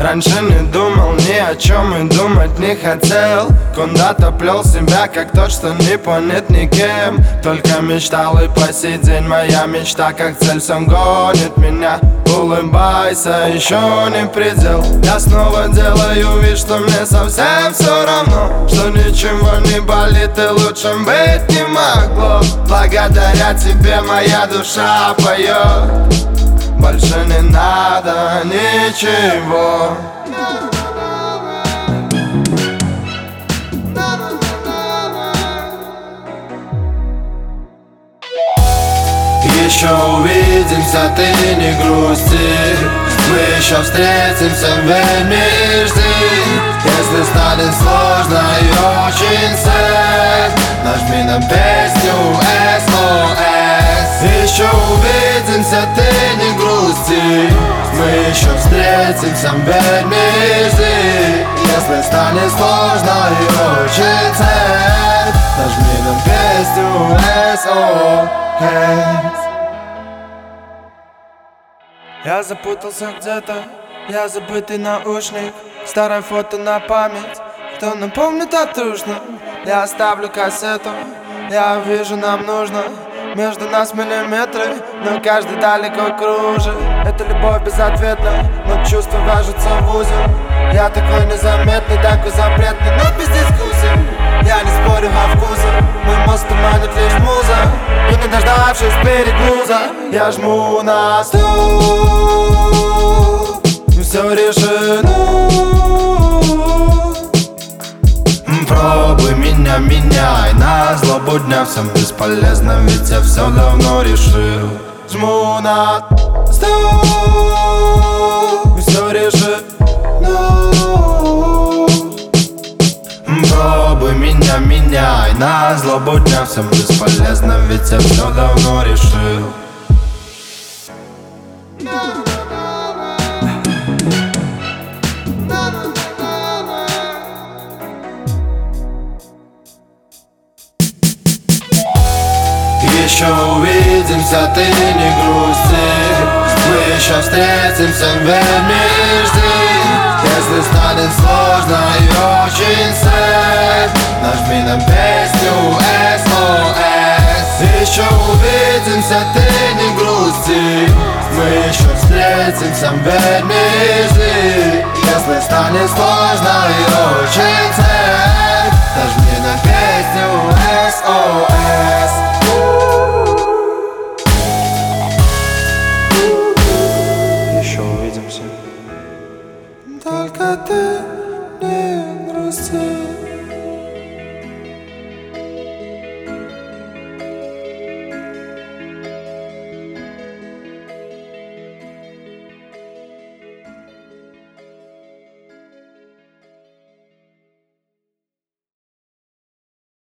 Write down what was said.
Раньше не думал ни о чем и думать не хотел. Куда-то плел себя, как тот, что не понят никем. Только мечтал, и по сей день моя мечта как цель всем гонит меня. Улыбайся, еще не предел. Я снова делаю вид, что мне совсем все равно, что ничего не болит и лучшим быть не могло. Благодаря тебе моя душа поет. Больше не надо ничего. Еще увидимся, ты не грусти. Мы еще встретимся, верь мне и жди. Если станет сложно и очень sad, нажми на песню SOS. Еще увидимся, ты не грусти. Мы еще встретимся, верь мне и жди. Если станет сложно и очень sad, нажми на песню SOS. Я запутался где-то, я забытый наушник. Старое фото на память, кто напомнит так трушно. Я оставлю кассету, я вижу, нам нужно. Между нас миллиметры, но каждый далеко кружит. Это любовь безответна, но чувства вяжутся в узел. Я такой незаметный, такой запретный, но без дискуссий. Я не спорю о вкусе, мой мозг туманит лишь муза. И не дождавшись перегруза, я жму на стоп. Все решено. Пробуй меня, меняй на злобу дня. Всем бесполезно, ведь я все давно решил. Жму на стоп. Все решено. Пробуй меня, меняй на злобу дня. Всем бесполезно, ведь я все давно решил. Еще увидимся, ты не грусти. Мы еще встретимся, верь мне и жди. Если станет сложно и очень sad, нажми на песню SOS. Еще увидимся, ты не грусти. Мы еще встретимся, верь мне и жди. Если станет сложно и очень sad, нажми на песню SOS. Еще увидимся. Только ты не грусти.